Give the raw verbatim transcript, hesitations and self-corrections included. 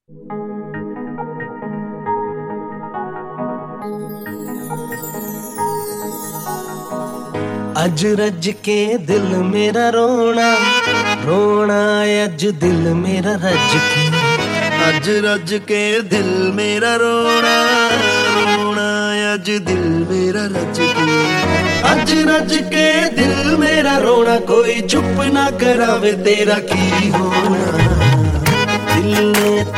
अज रज के दिल मेरा रोना रोना, अज दिल मेरा रज के, अज रज के दिल मेरा रोना रोना, अज दिल मेरा रज के, अज रज के दिल मेरा रोना, कोई चुप ना करावे तेरा की होना। दिल ने